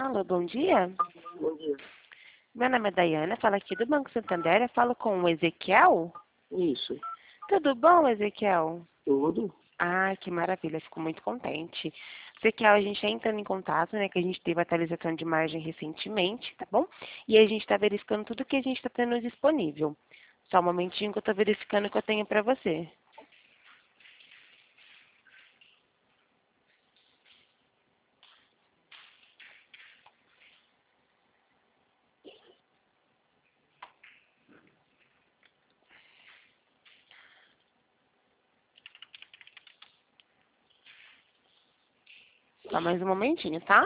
Alô, bom dia. Bom dia. Meu nome é Daiana, falo aqui do Banco Santander. Eu falo com o Ezequiel. Isso. Tudo bom, Ezequiel? Tudo? Ah, que maravilha, fico muito contente. Ezequiel, a gente está entrando em contato, né, que a gente teve atualização de margem recentemente, tá bom? E a gente está verificando tudo que a gente está tendo disponível. Só um momentinho que eu estou verificando o que eu tenho para você. Só mais um momentinho, tá?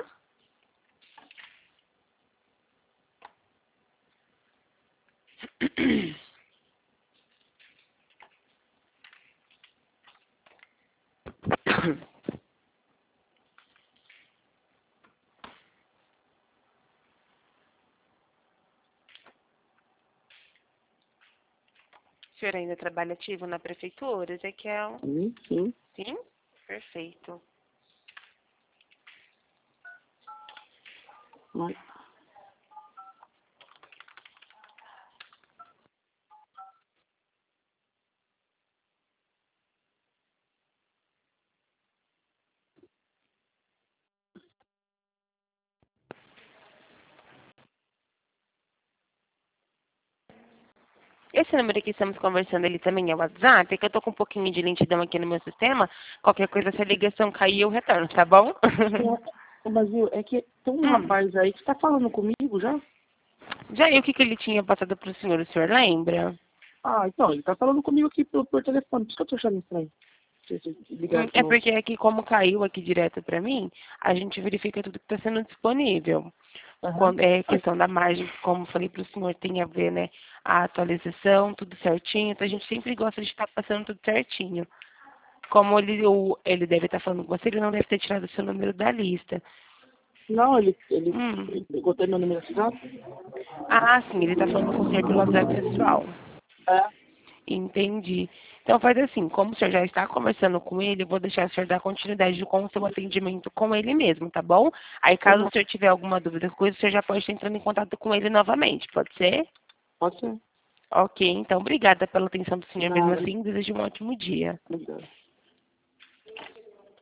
O senhor ainda trabalha ativo na prefeitura, Ezequiel? Sim. Sim? Perfeito. Mas, Esse número que estamos conversando, ele também é o WhatsApp, é que eu tô com um pouquinho de lentidão aqui no meu sistema. Qualquer coisa, se a ligação cair, eu retorno, tá bom? mas viu, é que tem um rapaz aí que tá falando comigo já. Já e o que que ele tinha passado pro senhor, o senhor lembra? Ah, então, ele tá falando comigo aqui por telefone, por isso que eu tô achando estranho. Se ligar de É novo. porque aqui, como caiu aqui direto pra mim, a gente verifica tudo que está sendo disponível. Aham. Quando é questão da margem, como falei para o senhor, tem a ver, né, a atualização, tudo certinho. Então a gente sempre gosta de estar passando tudo certinho. Como ele deve estar falando com você, ele não deve ter tirado o seu número da lista. Não, ele Hum. pegou até meu número de WhatsApp. Ah, sim, ele está falando com o senhor pelo WhatsApp pessoal. É. Entendi. Então faz assim, como o senhor já está conversando com ele, eu vou deixar o senhor dar continuidade com o seu atendimento com ele mesmo, tá bom? Aí Tá caso bom. o senhor tiver alguma dúvida, coisa, o senhor já pode estar entrando em contato com ele novamente, pode ser? Pode ser. Ok, então obrigada pela atenção do senhor mesmo Nada. assim, desejo um ótimo dia. Obrigado.